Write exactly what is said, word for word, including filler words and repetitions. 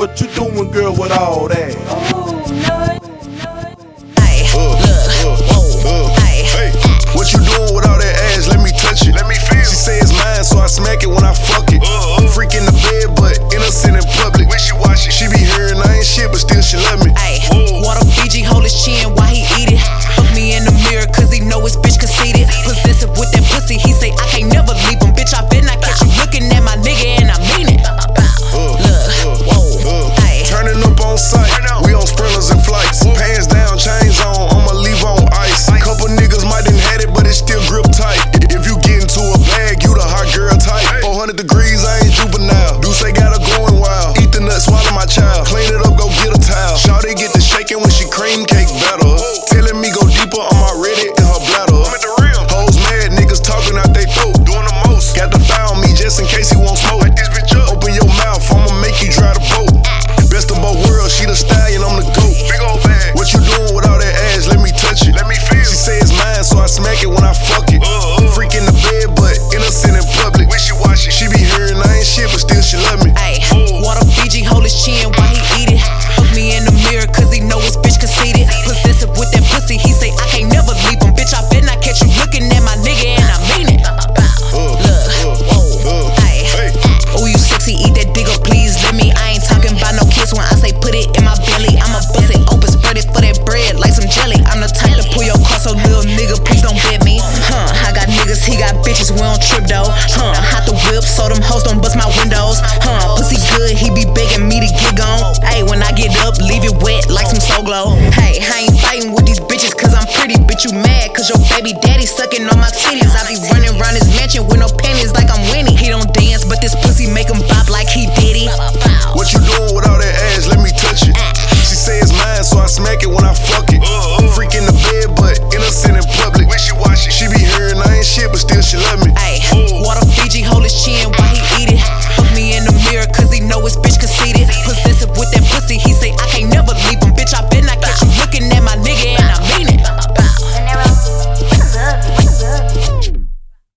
What you doing, girl, with all that? Ooh, none. Ay, Uh, look, uh, whoa, uh, ay. hey, what you doing with all that ass? Let me touch it. Let me feel. She say it's mine, so I smack it when I fuck it. Uh, uh. Freak in the bed, but innocent in public. When she watch it, she be hearing I ain't shit, but still she love me. Ay, water Fiji hold his chin while he eat it. Fuck me in the mirror, cause he know his bitch conceited. Possessive with that pussy, he say I can't never leave him. Bitch, I bet not catch you looking at my nigga, and I mean it. Uh, Look, whoa, uh, ay. turning up on sight. We on sprinters and flights. Pants down, chains on. I'ma leave on ice. Couple niggas might done had it, but it still grip tight. If you get into a bag, you the hot girl type. four hundred degrees, I ain't juvenile. Do say got her going wild. Eat the nut, swallow my child. Clean it up, go get a towel. Shawty get the shaking when she cream cake better. Telling me go deeper, I'm already in her bladder. I'm at the rim. Hoes mad, niggas talking out they throat. Doing the most. Got the file on me just in case he won't smoke. Like this bitch up. Open your mouth, I'ma make you dry the boat. Best of both worlds, she the stallion, I'm the goat. Big old bag. What you doing with all that ass? Let me touch it. Let me feel. She say it's mine, so I smack it when I fuck it. Uh, uh. Freak in the bed, but innocent in public. When she watch it, she be hearing I ain't shit, but still she love me. Ay, water Fiji hold his chin while he eat it. Fuck me in the mirror, cause he know his bitch conceited. Possessive with that pussy, he say I can't never leave him. Bitch, I bet not catch you looking at my nigga, and I mean it. Uh, Look, whoa, uh, ay. hey. Oh, you sexy, eat that dick up, please let me. I ain't talking about no kiss when I say put it in my belly. I'ma bust it open, spread it for that bread like some jelly. I'm the type to pull your car, so little nigga, please don't bet me. Huh, I got niggas, he got bitches, we don't trip though. Huh, I hot the whip, so them hoes don't bust my windows. Huh, pussy good, he be begging me to get gone. Hey, when I get up, leave it wet like some Soul Glow. Hey, I ain't fighting with these bitches cause I'm pretty, bitch, you mad cause your baby daddy sucking on my titty.